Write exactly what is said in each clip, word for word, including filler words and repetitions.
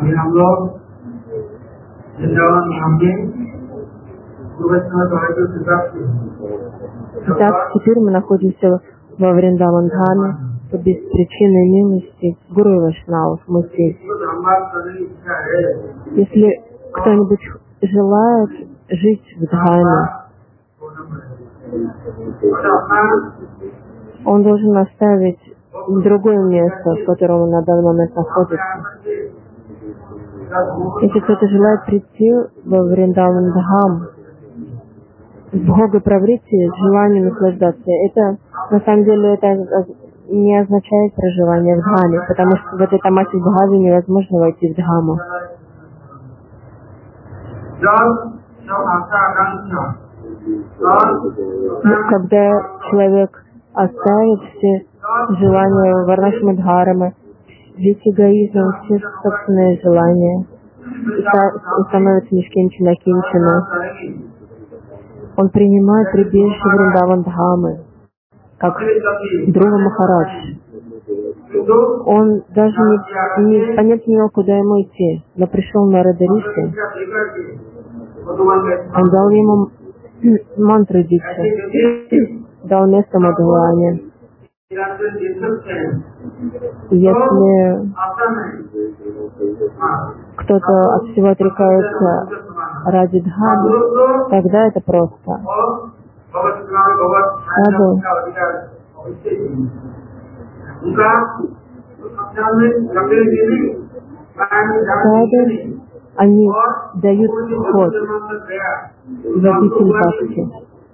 Итак, теперь мы находимся во Вриндаван-Дхаме по беспричинной милости Гуру Вайшнавов. Мы здесь. Если кто-нибудь желает жить в Дхаме, он должен оставить другое место, в котором он на данный момент находится. Если кто-то желает прийти во Вриндаван-Дхам с бхога-праврити, с желанием наслаждаться, это на самом деле это не означает проживание в Дхаме, потому что в этой тамасе бхаве невозможно войти в Дхаму. Когда человек оставит все желания варнашрама дхармы, весь эгоизм, все собственные желания, и становится нишкинчина кинчина, он принимает прибежище Вриндаван-Дхамы, как Друва Махарадж. Он даже не, не, понятия не имел, куда ему идти, но пришел на Радариши. Он дал ему мантру дикши, дал место Мадхуване. Если кто-то от всего отрекается ради Дхамы, тогда это просто. Саду, саду, они дают ход в обитель бхакти.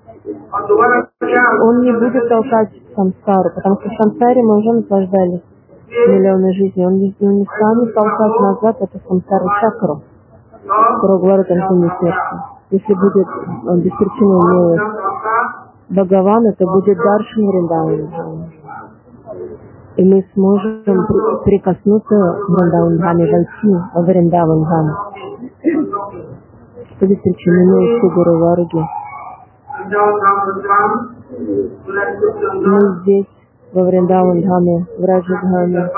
Он не будет толкать самсару, потому что в самсаре мы уже наслаждались миллионы жизней. Он не, он не станет толкать назад эту самсару чакру, круговорот энергии сердца. Если будет беспричинная милость Бхагавана, то будет Даршан Вриндаван. И мы сможем при, прикоснуться к Вриндаван-Дхаме, войти во Вриндаван-Дхам. По беспричинной милости Гуру Варги. Мы здесь, во Вриндаван-Дхаме, в Раджа-Дхаме,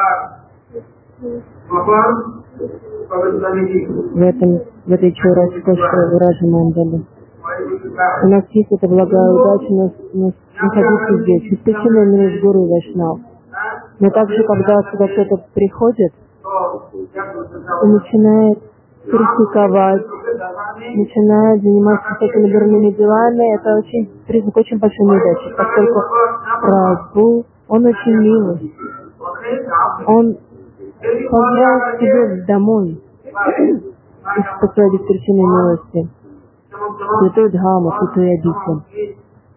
в, этом, в этой Чаурашкошке, в Раджа-Мандале. У нас есть эта благая удача нас, нас находиться здесь, беспричинная милость Гуру Вайшнав. Но также, когда сюда кто-то приходит и начинает критиковать, начинает заниматься всякими дурными делами, это очень признак очень большой неудачи, поскольку Прабху, он очень милый. Он позвал к себе домой по своей беспричинной милости. Святой Дхама, святой обитель.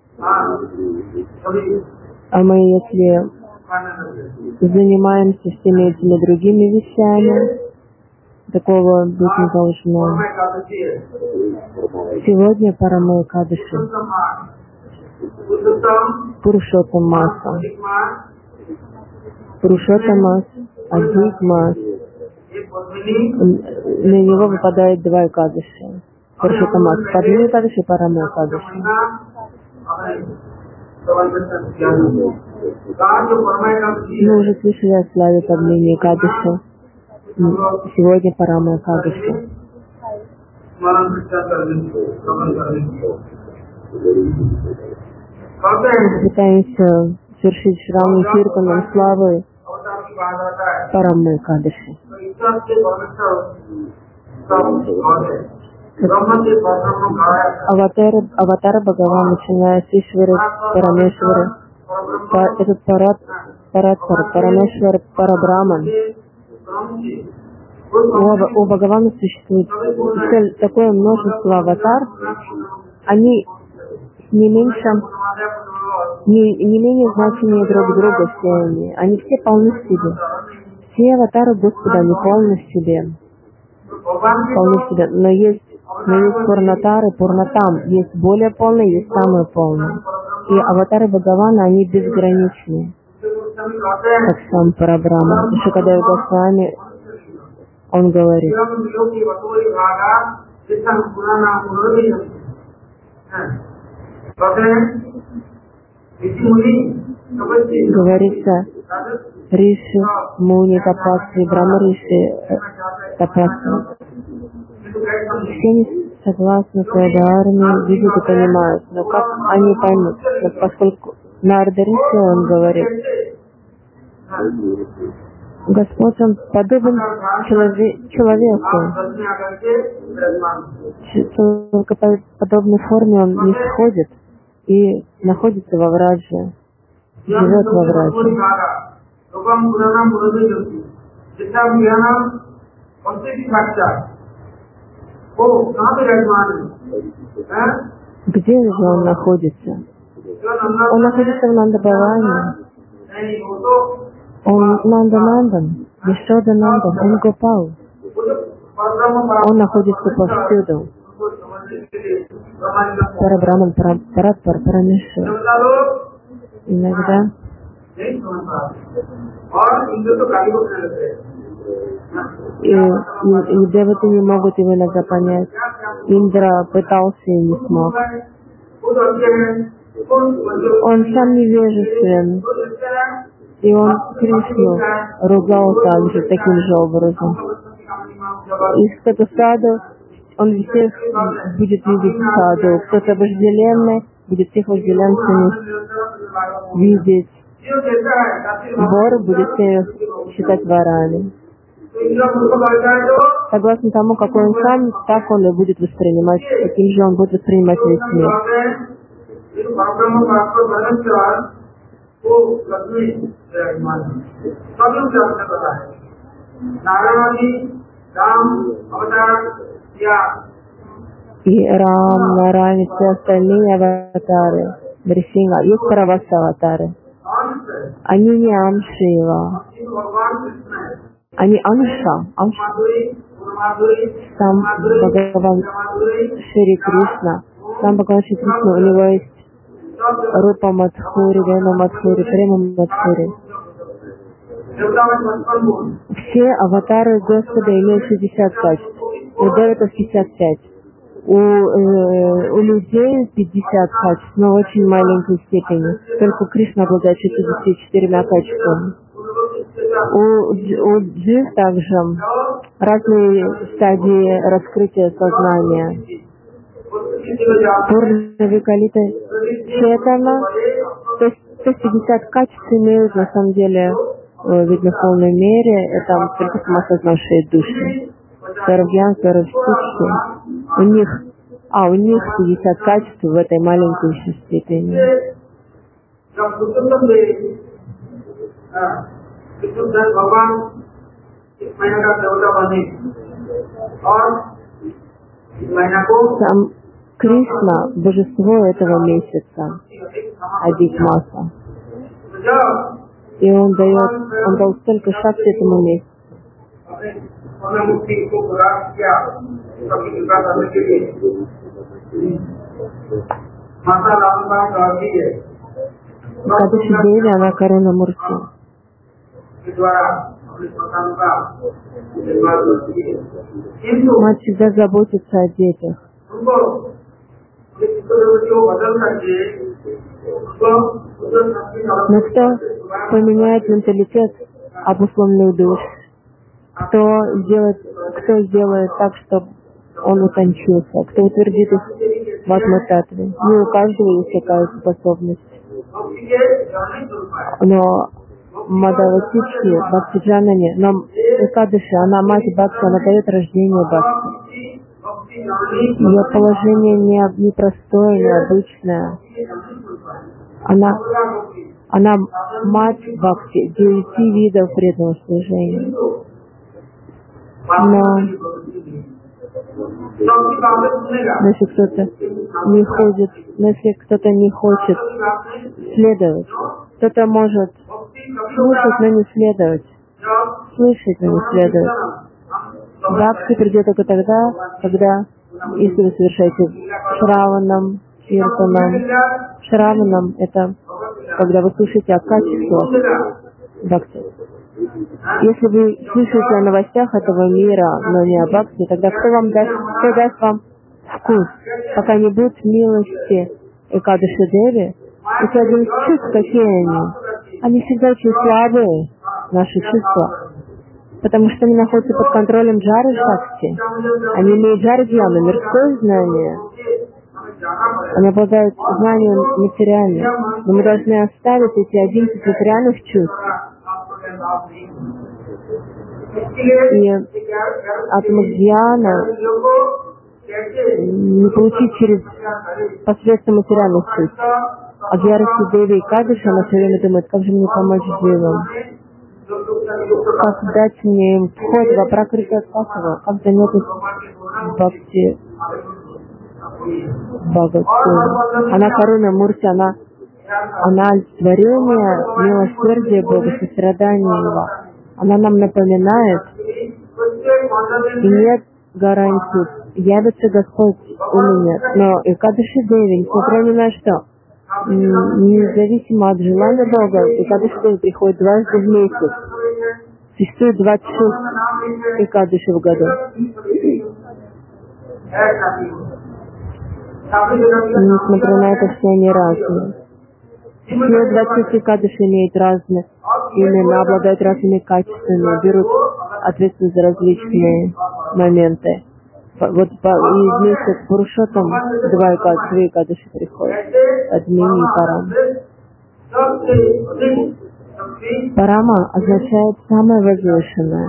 А мы, если занимаемся всеми этими другими вещами, такого быть не должно. Сегодня Парама Экадаши, Пурушоттам Маса, Пурушоттам Мас, Адхик Мас. На него выпадает два Экадаши. Пурушоттам Мас, Падма Экадаши и Парама Экадаши. Мы уже слышали о славе Падмини Экадаши. Сегодня Парама Экадаши. Пытаемся совершить Шраму Киртаном славы Парама Экадаши. Аватара, аватара Бхагаван, начиная с Ишвары, Парамешвары, этот парад, парад Парамешвар, Парабраман. У, у Бхагавана существует такое множество аватар, они не меньше, не, не менее значимые друг друга все они. Они все полны в себе. Все аватары Господа, они полны в себе. Полны в себе. Но есть, но есть Пурнатары, Пурнатам. Есть более полные, есть самые полные. И аватары Бхагавана, они безграничные. Как сам Парабрама. Шукадев Госвами, он говорит, говорится, Риши, Муни, Тапаси, Брахма Риши, тапасами. Все не согласны с Радарами, видят и понимают. Но как они поймут? Поскольку Нарада Риши, он говорит, Господь, он подобен челове- человеку. Только по подобной форме он не сходит и находится во Врадже, живет во Врадже. Где же он находится? Он находится в Нандабаване. Он Нанда-Нандан, Яшода-Нандан, он Гопал. Он находится повсюду. Парабраман, Паратпар, Парамешвар. Иногда и, и, и деваты не могут его иногда понять. Индра пытался и не смог. Он сам невежествен. И он Кришну ругал также таким же образом. И кто-то саду, он всех будет видеть саду. Кто-то вожделенный будет всех вожделенцами видеть. Вор будет всех считать ворами. Согласно тому, какой он сам, так он и будет воспринимать, таким же он будет воспринимать весь мир. И Рам, Нарайан и все остальные аватары, Нрисинга, есть Параваса аватары. Они не Амшива. Они Анша. Анша. Сам Бхагаван Шри Кришна. Сам Бхагаван Шри Кришна, у него есть Рупа Мадхури, Вена Мадхури, Према Мадхури. Все аватары Господа имеют шестьдесят качеств. У девятов пятьдесят пять. У, э, у людей пятьдесят качеств, но в очень маленькой степени. Только Кришна обладает шестьюдесятью четырьмя качествами. У, у джив также разные стадии раскрытия сознания. Пурна Викалита Четана, то есть сто пятьдесят качеств имеют на самом деле, видно в полной мере, это только самосознавшие души. Сарвьян, Сарвштучки, у них, а у них пятьдесят качеств в этой маленькой еще степени. Сам Кришна, божество этого месяца, Адик-маса. И он дает, он дал столько шакти этому месяцу. Кадыши Деви, она корона Мурти. Мать всегда заботится о детях. Но кто поменяет менталитет обусловленных душ? Кто сделает, кто сделает так, чтобы он утончился? Кто утвердит их в Атма-татве? Не у каждого есть такая способность. Но Мадаватичи, Бхактиджанани, но Экадыши, она мать Бхакти, она дает рождение Бхакти. Ее положение не, не простое, необычное. Она, она мать Бхакти, девяти видов преданного служения. Но если кто-то не ходит, но если кто-то не хочет следовать, кто-то может слушать, но не следовать, слышать, но не следовать. Бхакти придет только тогда, когда, если вы совершаете Шраванам, Киртанам. Шраванам — это когда вы слышите о качествах Бхакти. Если вы слышите о новостях этого мира, но не о Бхакти, тогда кто вам даст, кто даст вам вкус? Пока не будет милости Экадыши Деви, это один из чувств, какие они. Они всегда очень слабые, наши чувства. Потому что они находятся под контролем джары шакти. Они имеют джары дьяна, мирское знание. Они обладают знанием материальным. Но мы должны оставить эти одиннадцать материальных чувств. И атмадьяна не получить через посредством материальных чувств. А Гьярати Деви и Кадыша, она все время думает, как же мне помочь девам? Как дать мне им вход в Апракрита Касава? Как занять их бхакти Бхагавати? Она Каруна Мурти, она, она олицетворение милосердия Бога, сострадания Его. Она нам напоминает, и нет гарантии, явится Господь или нет. Но и Кадыши Деви, несмотря ни на что, независимо от желания Бога, и Кадыши Деви приходит дважды в месяц. Существует двадцать шесть Экадыши в году. Несмотря на это, все они разные. Все двадцать шесть Экадыши имеют разные имена, обладают разными качествами, берут ответственность за различные моменты. Вот по, и вместе с Пурушотом два Экадыши приходят. Админи и Парам. Парама означает самое возвышенное.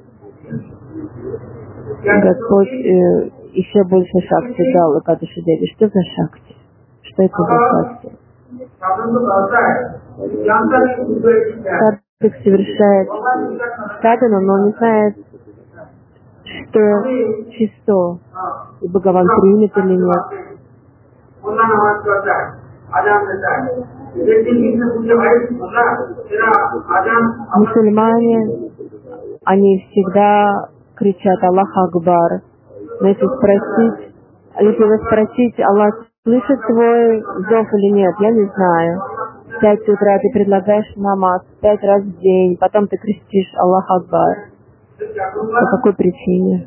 Господь э, еще больше шакти дал Экадыши Деви. Что за шакти? Что это за шакти? Садхик совершает садхану, но он не знает, что чисто, и Бхагаван примет или нет. Мусульмане, они всегда кричат Аллах Акбар. Но если спросить, если вы спросите, Аллах слышит твой зов или нет, я не знаю. В пять утра ты предлагаешь намаз пять раз в день, потом ты кричишь Аллах Акбар. По какой причине?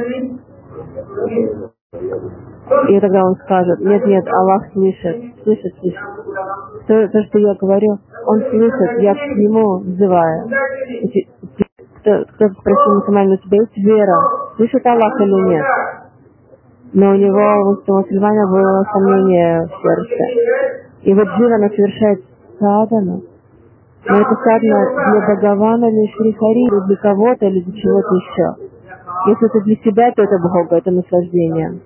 И тогда он скажет, нет, нет, Аллах слышит, слышит, слышит. То, то, что я говорю, он слышит, я к нему взываю. Кто, кто спросил мусульманина, у тебя есть вера, слышит Аллах или нет? Но у него, у мусульмана было сомнение в сердце. И вот Дживана совершает садану. Но это садана для Бхагавана или Шри Хари, или для кого-то, или для чего-то еще. Если это для себя, то это Бхога, это наслаждение.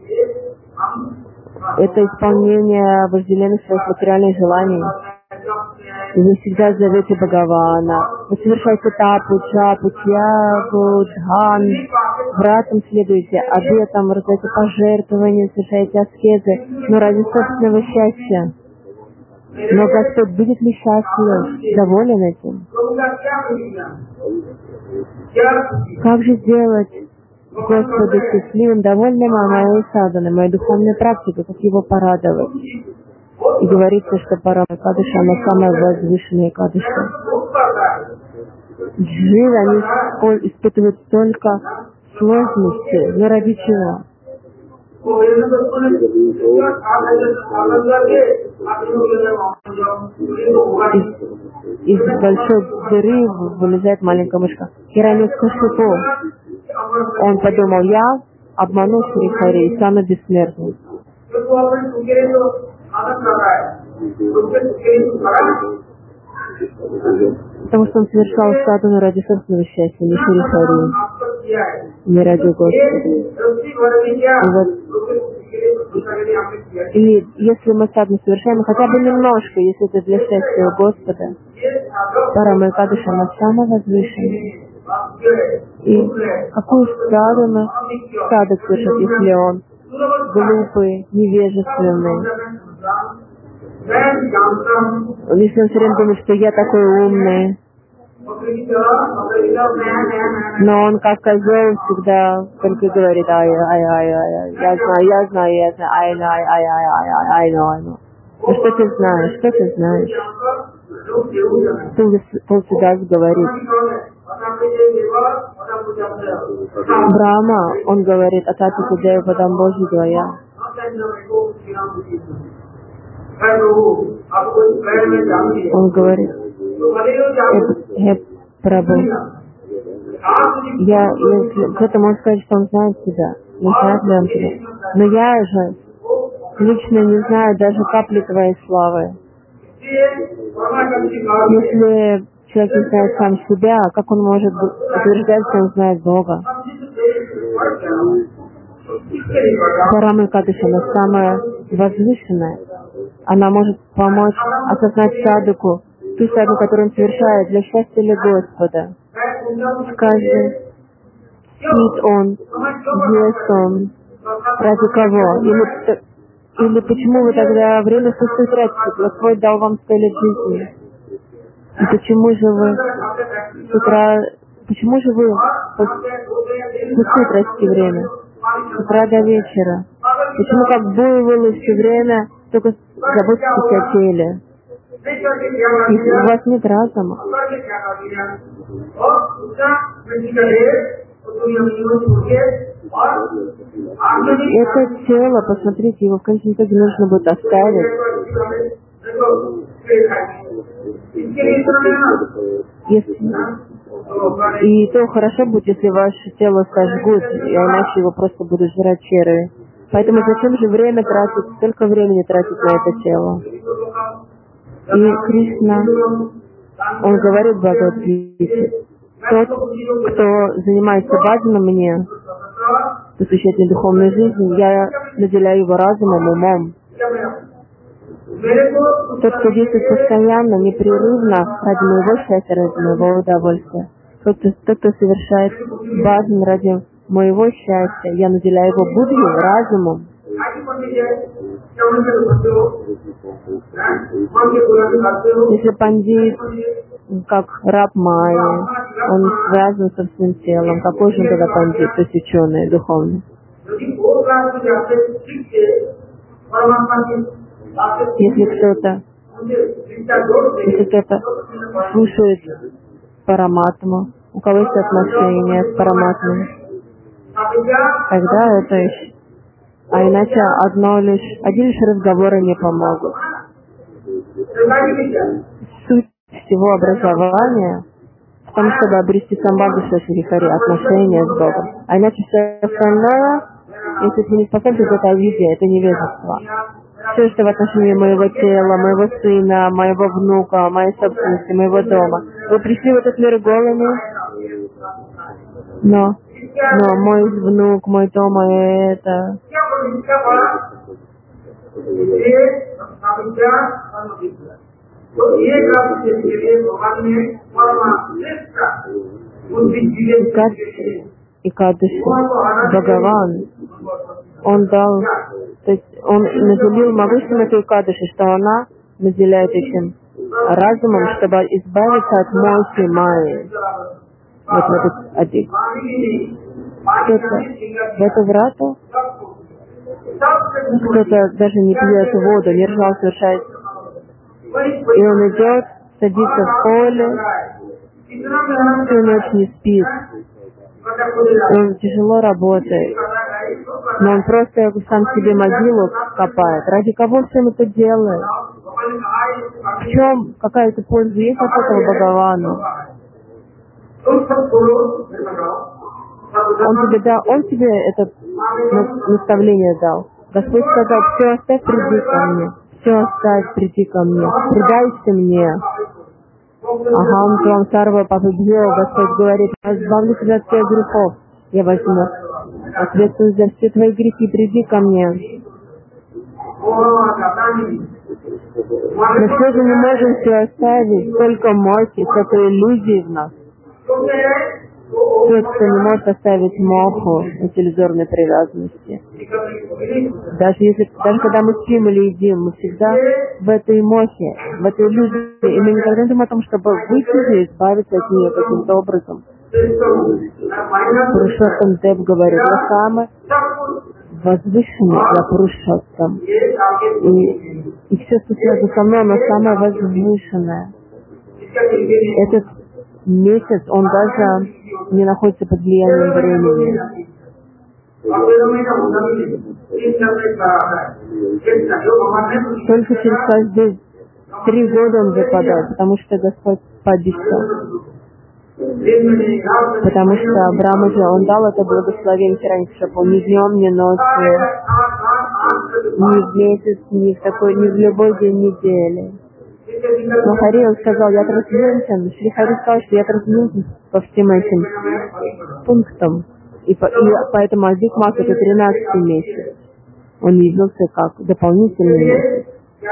Это исполнение вожделенных своих материальных желаний. И вы всегда зовете Бхагавана. Вы совершаете тапу, чапу, тьягу, дхан. Братам следуете, обетам, раздаете пожертвования, совершаете аскезы. Но ради собственного счастья. Но Господь будет ли счастлив, доволен этим? Как же сделать Господу счастливым, довольным моей садханой, моей духовной практикой, как его порадовать? И говорится, что Парама Экадыша, она самая возвышенная Экадыша. Дживы, они испытывают столько сложностей, но ради чего? Из, из большой дыры вылезает маленькая мышка. Хираньякшипу. Он подумал, я обманул Шри Хари и стану бессмертным. Потому что он совершал садхану ради собственного счастья, не Шри Хари, не ради Господа. И вот, или если мы садхану совершаем хотя бы немножко, если это для счастья Господа, Парама Экадыша, она самая возвышенная. И какую садхану садхак совершит, если он глупый, невежественный? Если он все время думает, что я такой умный, но он как козел всегда только говорит, ай, ай, ай, ай, я знаю, я знаю, я знаю, ай, ай, ай, ай, ай, ай, ай, ну что ты знаешь, что ты знаешь? Тулсидас говорит, Брахма, он говорит, Атати Кудея Падам Божи Двоя. Он говорит, Хе Прабху, Я, если кто-то может сказать, что он знает тебя, не знает ли он тебя. Но я же лично не знаю даже капли твоей славы. Если человек не знает сам себя, как он может утверждать, что он знает Бога? Парамакатыша, она самая возвышенная. Она может помочь осознать садхаку, ту садхаку, которую он совершает для счастья ли Господа. Каждый спит он, ест он, ради кого? Или, или почему вы тогда время пустое тратите? Господь дал вам сто лет жизни. И почему же вы с утра, почему же вы пустое тратите время? С утра до вечера. Почему как буйволы все время только заботитесь о теле? Если у вас нет разума. Это тело, посмотрите, его в конечном итоге нужно будет оставить. Если... И то хорошо будет, если ваше тело сожгут, и иначе его просто будут жрать черви. Поэтому зачем же время тратить, столько времени тратить на это тело? И Кришна, он говорит в Бхагавад-гите: тот, кто занимается баджаном мне, посвящает мне духовную жизнь, я наделяю его разумом, умом. Тот, кто действует постоянно, непрерывно, ради моего счастья, ради моего удовольствия. Тот, кто, тот, кто совершает баджан ради моего счастья, я наделяю его буддхи, разумом. Если пандит, как раб Майи, он связан со своим телом, какой же он тогда пандит, то есть ученый, духовный? Если кто-то, если кто-то слушает Параматму, у кого есть отношения с Параматмой, тогда это еще. А иначе одно лишь, один лишь разговоры не помогут. Суть всего образования в том, чтобы обрести самбаду шаширихари, отношения с Богом. А иначе все остальное, если ты не способен, то это авидия, это невежество. Все, что в отношении моего тела, моего сына, моего внука, моей собственности, моего дома. Вы пришли в этот мир голыми, но, но мой внук, мой дом, это... И Кадыши, Бхагаван, он дал, то есть он наделил могуществом эту Кадыши, что она наделяет этим разумом, чтобы избавиться от мойки майи. Вот в этот адик. Кто-то в эту врату, кто-то даже не пьет воду, не ржал, совершает. И он идет, садится в поле, всю ночь не спит. Он тяжело работает, но он просто сам себе могилу копает. Ради кого всем это делает? В чем какая-то польза есть от этого Бхагавану? Он тебе дал, он тебе это наставление дал. Господь сказал: все оставь, приди ко мне. Все оставь, приди ко мне. Предайся мне. Ахам твам сарва папабхио, Господь говорит: избавлю тебя от всех грехов. Я возьму ответственность за все твои грехи, приди ко мне. Мы все же не можем все оставить, только мохи, только иллюзии в нас. Тот, кто не может оставить моху, эти иллюзорные привязанности. Даже если, даже когда мы спим или едим, мы всегда в этой мохе, в этой иллюзии, и мы никогда не думаем о том, чтобы выйти и избавиться от нее каким-то образом. Пурушоттам Дев говорит: я самый возвышенный, я Пурушоттам. И, и все, что связано со мной, оно самое возвышенное. Этот месяц, он даже не находится под влиянием времени. Только через каждые три года он выпадает, потому что Господь пообещал. Потому что Брахма же, он дал это благословение раньше, чтобы он ни днем, ни ночью, ни в месяц, ни в такой, ни в любой день недели. Но Хари, он сказал, я трансцендентен. Шри Хари сказал, что я трансцендентен по всем этим пунктам. И, по, и поэтому Адик Мас это тринадцатый месяц. Он явился как дополнительный месяц.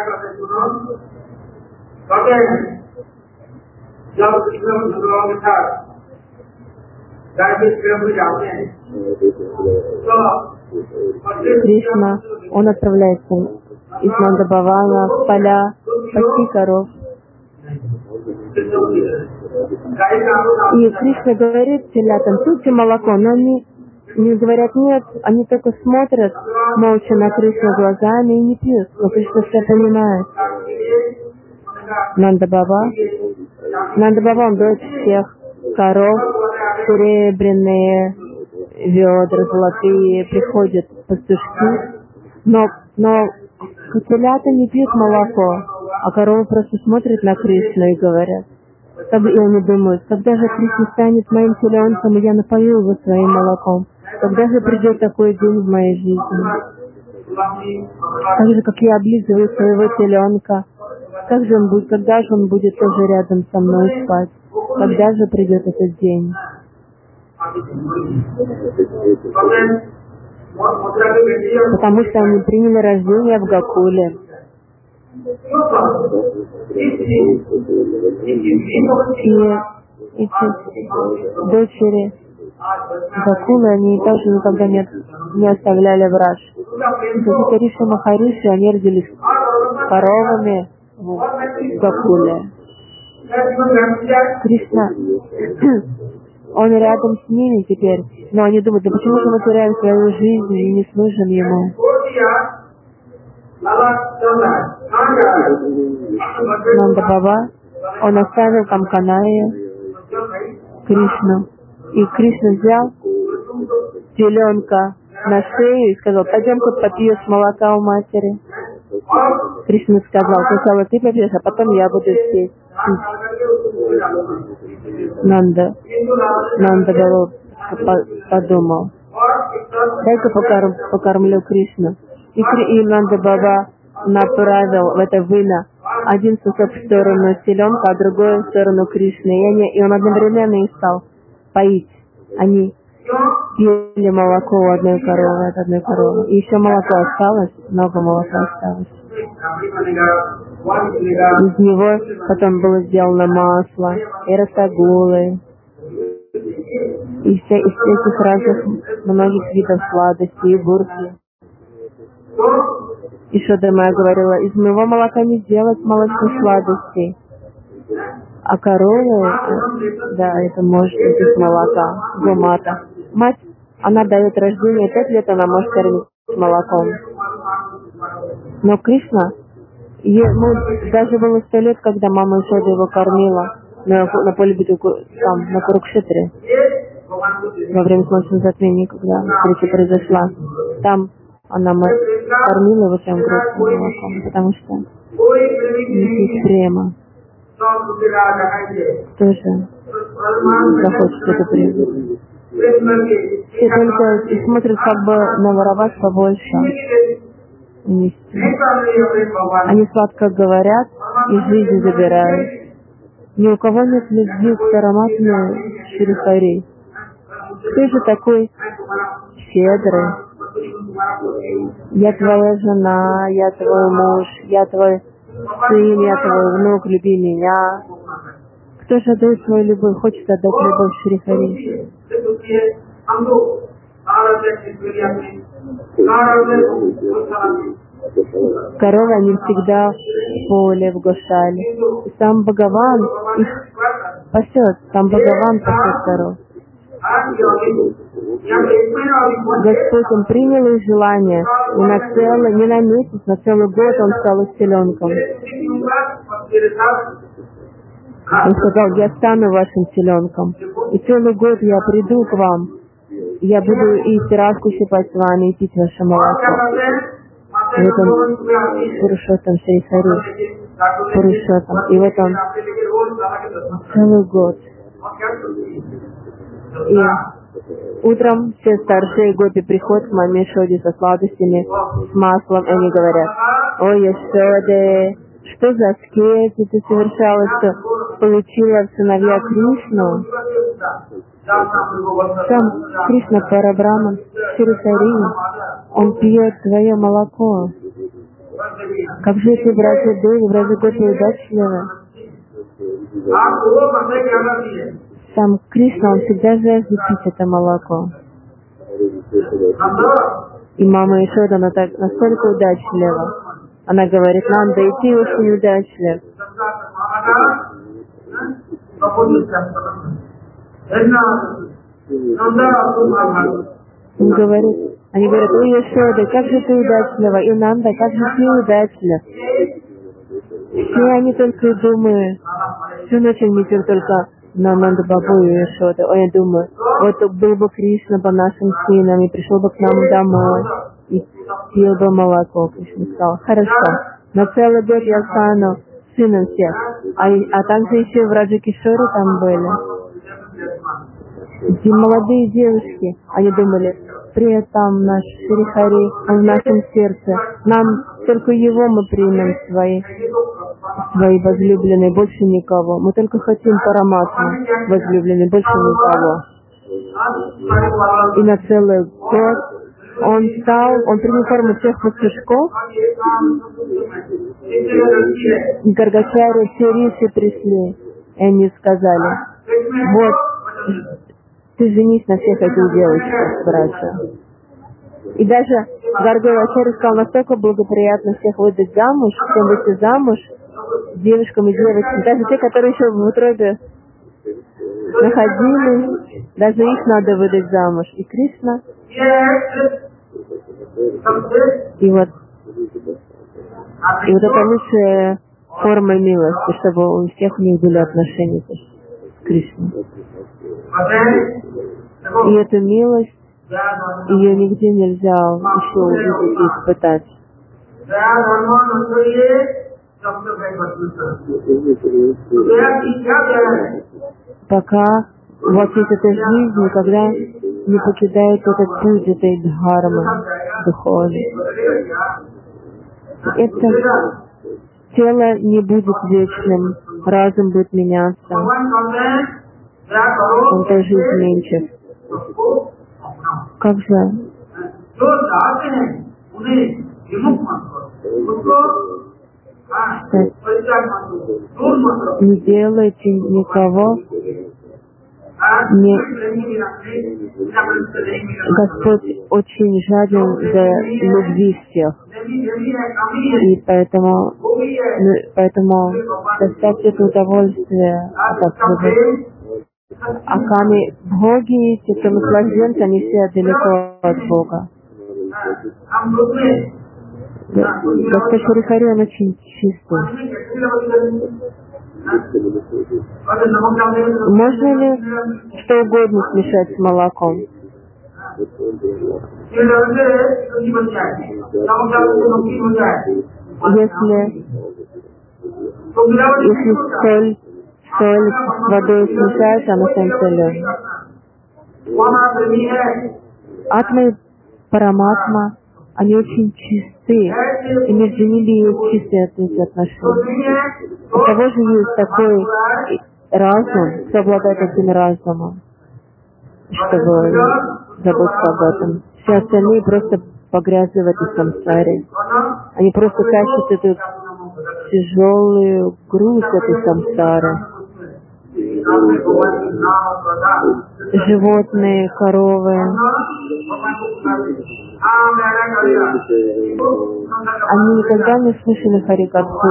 Кришна, он отправляется из Нандабавана в поля пасти коров. И Кришна говорит телятам, пейте молоко, но они не говорят нет, они только смотрят молча на Кришну глазами и не пьют. Но Кришна все понимает. Нандабава, Нандабава, он доит всех коров, серебряные ведра, золотые, приходят пастушки, но, но телята не пьют молоко, а коровы просто смотрят на Кришну и говорят, и они думают, когда же Кришна станет моим теленком, и я напою его своим молоком, когда же придет такой день в моей жизни, так же, как я облизываю своего теленка, как же он будет, когда же он будет тоже рядом со мной спать, когда же придет этот день. Потому что они приняли рождение в Гокуле. И эти дочери Гокулы, они тоже никогда не, не оставляли Враж. Кришна Махариши, они родились коровами в Гокуле. Кришна, он рядом с ними теперь, но они думают, да почему же мы теряем свою жизнь и не служим ему? Нандабава, он оставил там Каная, Кришну, и Кришна взял теленка на шею и сказал, пойдем-ка попьешь молока у матери. Кришна сказал, сначала ты попьешь, а потом я буду пить. Нанда, Нанда Бава подумал, дай-ка покорм, покормлю Кришну. И, и Нанда Бава направил в это вымя один сосок в сторону теленка, а другой в сторону Кришны. И, они, и он одновременно их стал поить. Они пили молоко у одной коровы, от одной коровы. И еще молоко осталось, много молока осталось. Из него потом было сделано масло, и растагулы, и все, из этих разных многих видов сладостей, и бурки. И Шодамая говорила, из моего молока не сделать молочных сладостей. А коровы, да, это может быть из молока, гомата. Мать, она дает рождение, пять лет она может кормить молоком. Но Кришна, ему даже было сто лет, когда мама Ишода его кормила на, на поле битвы, там, на Курукшетре, во время солнечного затмения, когда встреча произошла. Там она кормила его своим грудным молоком, потому что у них есть према. Тоже захочет это привести. Все только смотрят, как бы наворовать побольше. Они сладко говорят и жизнь забирают. Ни у кого нет любви к ароматной Шри Хари. Ты же такой щедрый. Я твоя жена, я твой муж, я твой сын, я твой внук, люби меня. Кто же отдает свою любовь, хочет отдать любовь Шри Хари? Коровы, они всегда в поле, в Гошале. И сам Бхагаван их пасет, сам Бхагаван пасет коров. Господь, Он принял их желание, и на целый, не на месяц, на целый год Он стал их теленком. Он сказал, я стану вашим теленком, и целый год я приду к вам, и я буду и пирожку щипать с вами, и пить ваше молоко. И вот он, Пурушоттам Шри Хари, Пурушоттам, и вот он целый год И утром все старшие гопи приходят к маме Шоде со сладостями, с маслом, и они говорят: ой, Яшоде, что за аскезы ты совершала, что получила в сыновья Кришну? Сам Кришна Парабраман, Шри Хари, он пьет твое молоко. Как же эти братья Деви, братья Гопи удачливы? Сам Кришна, он всегда жаждет пить это молоко. И мама Ишода, она так, настолько удачлива. Она говорит: Нанда, и ты очень удачлив. Он говорит, они говорят: ой, Ишода, как же ты удачлива, и Нанда, как же ты удачлив. Все они только и думают, всю ночь они только на Нанду Бабу и Ишода. Ой, я думаю, вот был бы Кришна по нашим сынам, и пришел бы к нам домой, и пил бы молоко. Кришна сказал: хорошо, на целый год я стану сыном всех. А, а также еще в Раджа-Кишоре там были. Эти молодые девушки, они думали: привет, там наш Шри Хари, он в нашем сердце. Нам только его мы примем свои, свои возлюбленные, больше никого. Мы только хотим Параматму, возлюбленные, больше никого. И на целый год он стал, он принял форму всех пастушков. Гаргачари, все риши пришли, и они сказали: вот, ты женись на всех этих девочках, братья. И даже Гаргачари сказал: настолько благоприятно всех выдать замуж, всем выйти замуж, девушкам и девочкам, даже те, которые еще в утробе находились, даже их надо выдать замуж. И Кришна, и вот, и вот это лучшая форма милости, чтобы у всех у них были отношения с Кришной. И эту милость, ее нигде нельзя еще увидеть и испытать. Пока у вас есть эта жизнь, никогда не покидает этот путь этой дхармы духовной. Это тело не будет вечным, разум будет меняться. Он тоже изменчив. Как же? Не делайте никого, не... Господь очень жаден до любви всех. И поэтому, поэтому доставьте это удовольствие от Господа. А ками боги, те, кто наслажденцы, они все далеко от Бога. Господь Шри Хари, он очень чистый. Можно ли что угодно смешать с молоком? Если, если соль, соль с водой смешается, она станет соленой. Атма и Параматма, они очень чисты, и между ними есть чистые отношения. У кого же есть такой разум, кто обладает этим разумом, чтобы заботиться об этом? Все остальные просто погрязли в этой самсаре. Они просто тащат этот тяжелый груз этой самсары. Животные, коровы. Они никогда не слышали Харикатху.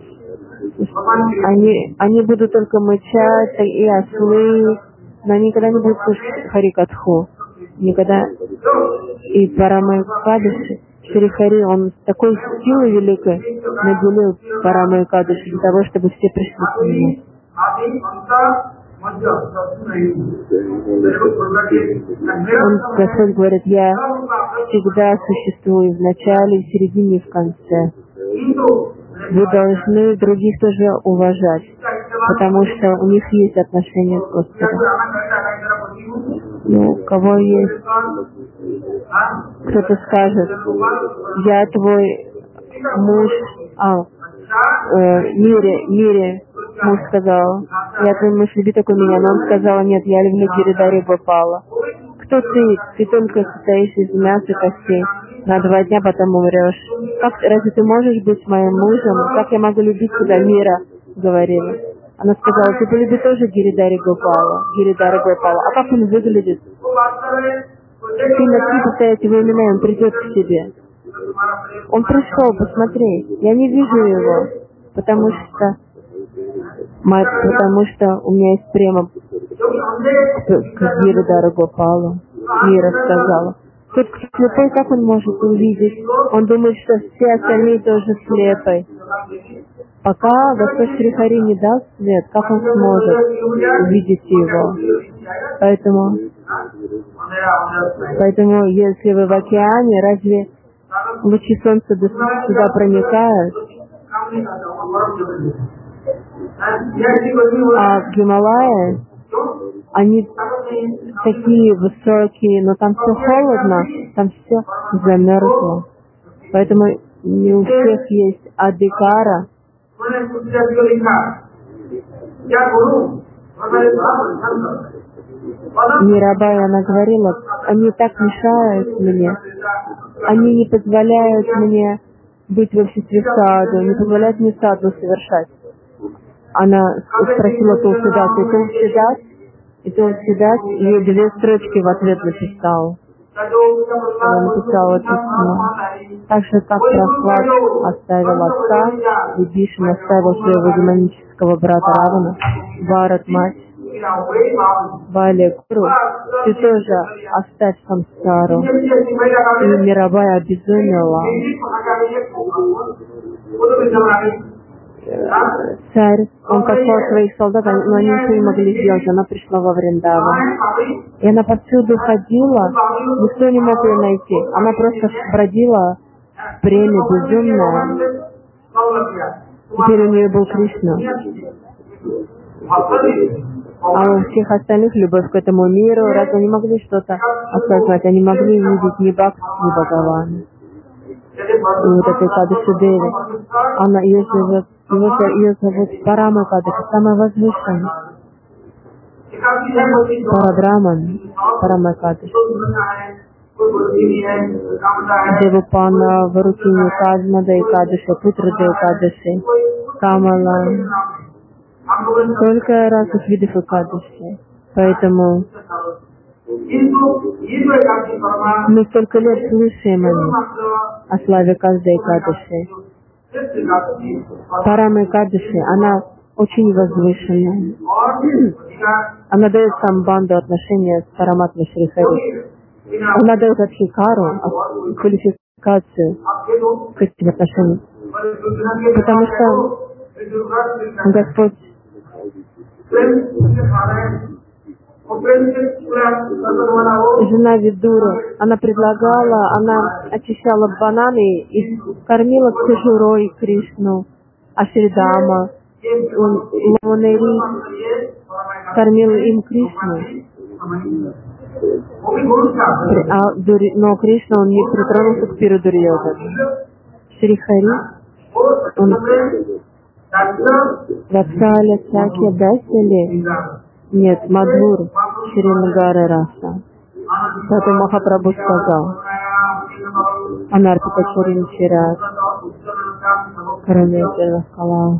Они, они будут только мычать, и ослы, но они никогда не будут слышать Харикатху. Никогда. И Парамайкадыши, Шри Хари, он такой силой великой наделил Парамайкадыши для того, чтобы все пришли к нему. Он, Господь говорит: я всегда существую в начале, в середине и в конце. Вы должны других тоже уважать, потому что у них есть отношения с Господом. Ну, у кого есть, кто-то скажет, я твой муж, а, э, Мире, Мире, муж сказал, я твой муж, люби только меня, но он сказал, нет, я люблю Гиридари Гопала. Кто ты? Ты только состоишь из мяса и костей. На два дня потом умрешь. Как, разве ты можешь быть моим мужем? Как я могу любить тебя, Мира? Говорила. Она сказала, ты полюби тоже Гиридари Гопала. Гиридари Гопала. А как он выглядит? Ты напиши эти имена, он придет к тебе. Он пришел, посмотри. Я не вижу его, потому что, мать, потому что у меня есть према к Гиридари Гопалу. Мира сказала. Тот, кто слепой, как он может увидеть? Он думает, что все остальные тоже слепы. Пока Господь Шри Хари не даст свет, как он сможет увидеть его? Поэтому, поэтому если вы в океане, разве лучи солнца сюда проникают? А в Гималае они такие высокие, но там все холодно, там все замерзло. Поэтому не у всех есть адикара. Мирабай, она говорила, они так мешают мне, они не позволяют мне быть в обществе саду, не позволяют мне саду совершать. Она спросила Тулсидас, и Тулсидас, и Тулсидас ей две строчки в ответ написал. Она написала письмо. Так же, как Прохлад оставил отца, Вибишин оставил своего демонического брата Равана, Бхарат мать, Бали Гуру, ты тоже оставь самсару. И Мирабай обезумела. Царь, он послал своих солдат, но они ничего не могли сделать. Она пришла во Вриндаван. И она повсюду ходила, никто не мог ее найти. Она просто бродила в преме безумная. Теперь у нее был Кришна. А у всех остальных любовь к этому миру, раз они могли что-то осознать, они могли видеть ни Бхакти, ни Бхагавана. И вот этой Кадыши Деви, она, ее зовут, ее зовут Парама Кадыши, самая возвышенная. Парабраман, Парама Кадыши. Девупана, Варукини, Казмада и Кадыши, Путра Деви Кадыши, Камала. Только разных видов Экадыши. Поэтому мы столько лет слушаем о них, о славе каждой Экадыши. Парама Экадыши, она очень возвышенная. Она дает самбанду, отношения с Параматмой Шри Хари. Она дает Адхикару, квалификацию к этим отношениям. Потому что Господь жена Видуры, она предлагала, она очищала бананы и кормила кожурой Кришну, Ашридама, Лаванери кормил им Кришну. А, но Кришна, он не притронулся к пиру Дурьёдана. Шри Хари, он Ватсаля, Сакья, Дасили, нет, Мадхур, Шримагара Раса. Поэтому Махапрабху сказал, Анарпита Чарин Чират, Карамета Васкала.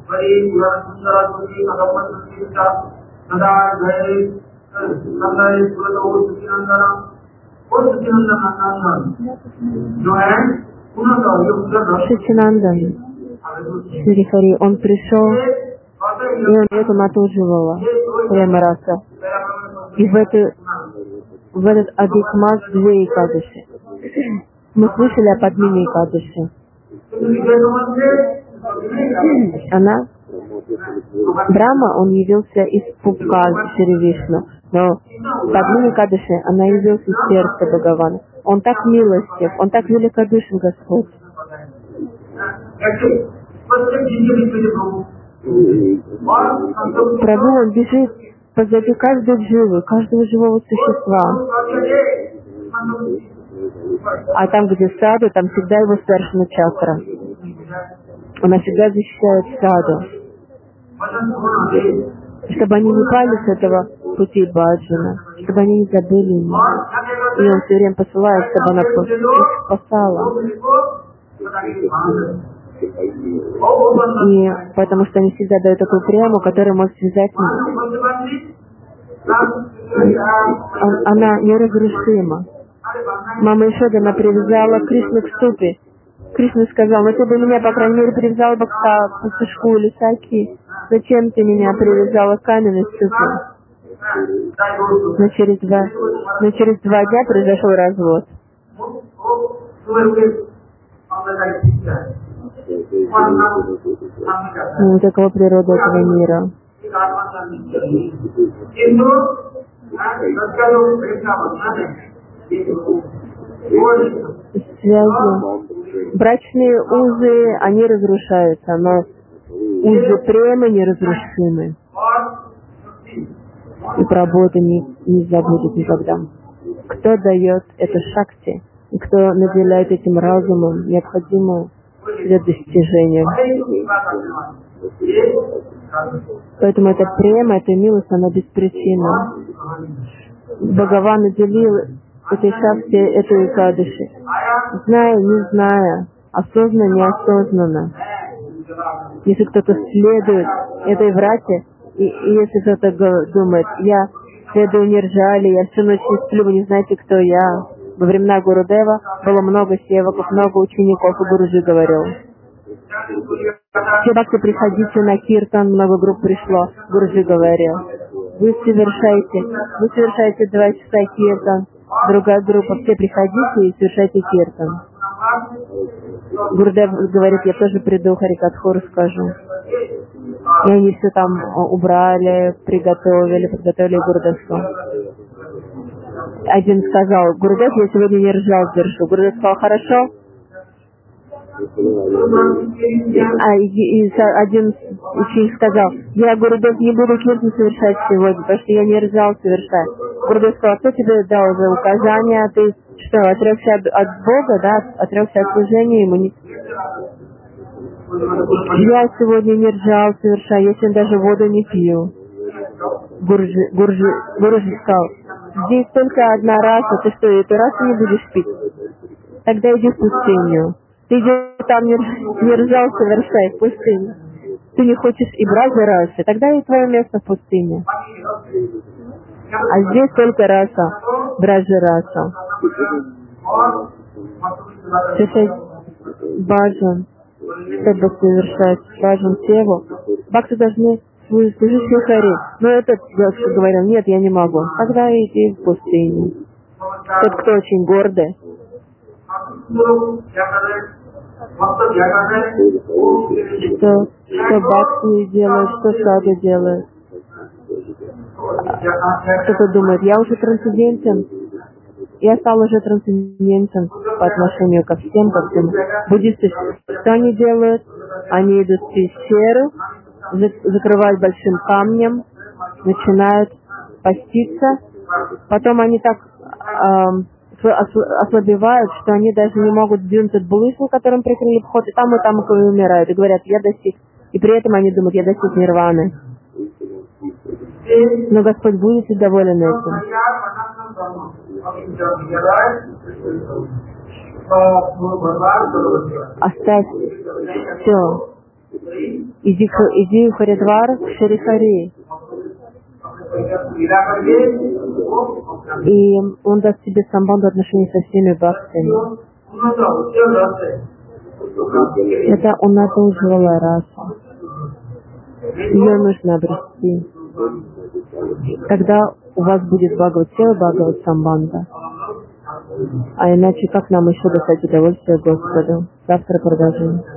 Шичинандан, Шри Хари, он пришел, и он это натуживало, Према-раса. И в, эту, в этот Адикмас две Экадыши. Мы слышали о подмене Экадыши. Она, Брахма, он явился из пупка Шри Вишну, но подмене Экадыши, она явилась из сердца Бхагавана. Он так милостив, он так великодушен, Господь. Прабху, он бежит позади каждой дживы, каждого живого существа. А там, где саду, там всегда его старшина чакра. Она всегда защищает саду. Чтобы они не пали с этого пути баджана, чтобы они не забыли его. И он все время посылает, чтобы она их спасала. И потому что они всегда дают такую прему, которая может связать их. Она неразрушима. Мама Ишода, она привязала Кришну к ступе. Кришна сказал: ну ты бы меня, по крайней мере, привязала бы к пастушку или саки. Зачем ты меня привязала к каменной ступе? Но через два, но через два дня произошел развод. Ну, такова природа этого мира. Связи. Брачные узы, они разрушаются, но узы премы неразрушимы. И Прабхупада не, не забудет никогда. Кто дает это шакти, и кто наделяет этим разумом, необходимым для достижения. Поэтому эта према, эта милость, она беспричинна. Бхагаван наделил этой шакти, этой икадыши, зная, не зная, осознанно, неосознанно. Если кто-то следует этой врате, и, и если кто-то думает: я следую Нирджали, я всю ночь не сплю, вы не знаете, кто я. Во времена Гурудева было много севаков, много учеников, и Гуруджи говорил: все бхакти, приходите на киртан, много групп пришло. Гуруджи говорил: вы совершаете, вы совершаете два часа киртан, другая группа, все приходите и совершайте киртан. Гурудев говорит: я тоже приду, Харикатху скажу. И они все там убрали, приготовили, подготовили Гурудевку. Один сказал: Гурудев, я сегодня не ржал, держу. Гурудев сказал: хорошо. А и, и один ученик сказал: я, Гурудев, не буду киртан совершать сегодня, потому что я не ржал совершать. Гурудев сказал: кто тебе дал за указание? Ты что, отрекся от, от Бога, да? Отрекся от служения ему? Не... Я сегодня не ржал совершать, я сегодня даже воду не пью. Гурджи, Гурджи, Гурджи сказал: здесь только одна раса, ты что, эту расу не будешь пить? Тогда иди в пустыню. Ты идешь там не, не ржал совершай в пустыне. Ты не хочешь и брать за расы, тогда и твое место в пустыне. А здесь только раса, браджа раса. Совершать баджан, чтобы совершать баджан севу, бхакты должны служить Шри-Хари. Но этот говорил: нет, я не могу. Тогда иди в пустыню. Тот, кто очень гордый, что, что бхакти делает, что саду делает. Кто-то думает: я уже трансцендентен, я стал уже трансцендентен по отношению ко всем, ко всем. Буддисты, что они делают? Они идут в пещеру, закрывают большим камнем, начинают поститься, потом они так э, ослабевают, что они даже не могут сдвинуть этот булыжник, которым прикрыли вход, и там и там и умирают, и говорят: я достиг. И при этом они думают: я достиг нирваны. Но Господь будет доволен этим. Оставь все. Иди, иди в Харидвар, в Шри-Хари. И он даст тебе самбанду отношений со всеми бхактами. Это унатодживала раса. Ее нужно обрести. Тогда у вас будет Бхагават Сева, Бхагават Самбанда. А иначе как нам еще достать удовольствие Господу? Завтра продолжим.